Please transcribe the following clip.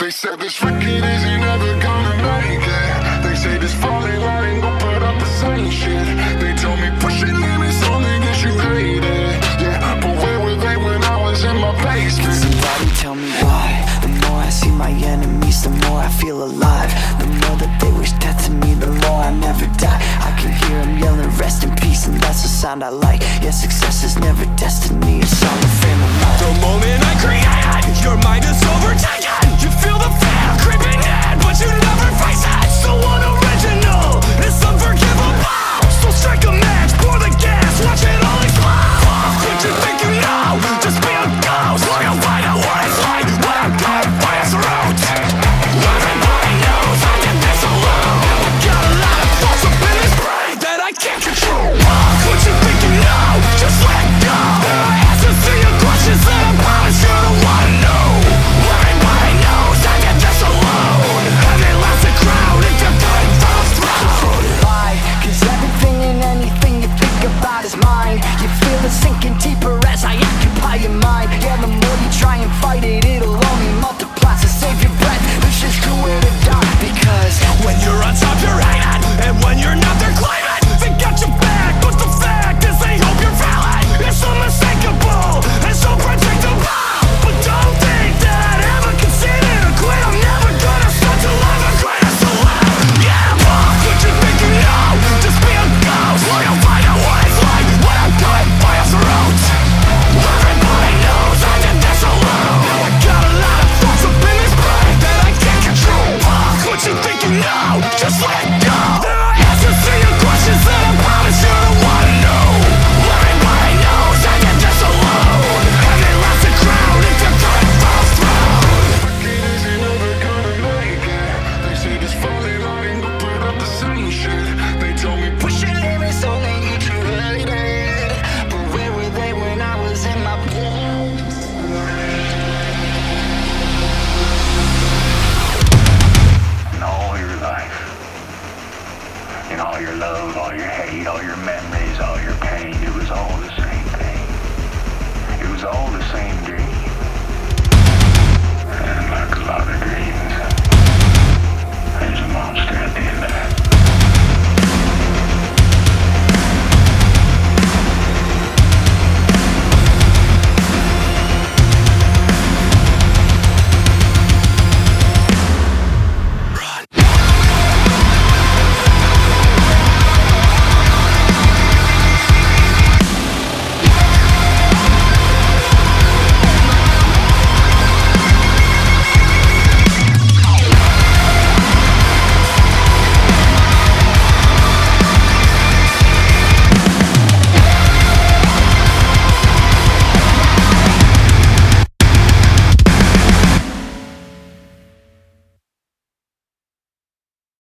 They said this record isn't ever gonna make it. They say this falling out ain't gon' put up the same shit. They told me pushing limits only cause you hate it. Yeah, but where were they when I was in my basement? Somebody tell me why. The more I see my enemies, the more I feel alive. The more that they wish death to me, the more I never die. I can hear them yelling rest in peace, and that's the sound I like. Yeah, success is never destiny, it's all a frame of mind. The moment I created, your mind is overtaken. You feel the fear creeping in, but you never face it. So unoriginal, it's unforgivable. So strike a match, pour the gas, watch it all explode. What you think you know, just be a ghost. Or you'll find out what it's like when I'm caught by its roots. Everybody knows I did this alone. Got a lot of thoughts up in this brain that I can't control. What you think you know, just let go. There are answers to your questions that I promise you don't wanna know. Everybody knows I did this alone. And they lost the crowd if you're going for a throne. Why? Cause everything and anything you think about is mine. You feel it sinking deeper as I occupy your mind. Yeah, the more you try and fight it, it'll only multiply. So save your breath, this is the way to die. Because when you're on top, you're hated, and when you're not, they're claiming they got your back. But the fact is, they hope you're valid. It's unmistakable and so predictable. But don't think that I'd ever consider to quit. I'm never gonna start till I'm the greatest alive. Yeah, fuck what you think you know. Just be a ghost, or you'll find out what it's like when I'm cut by a throat. Everybody knows I did this alone. I got a lot of thoughts up in this brain that I can't control. Fuck what you think you know. Just let go. There are answers to your questions that I promise you don't wanna know. Everybody knows I did this alone. And they lost the crowd if you're going for a throne. Record isn't ever gonna make it. They say this falling out ain't gon' put up the same shit. They told me pushing limits only cause you hate it. But where were they when I was in my place? In all your life, in all your love, all your hate, all your mess.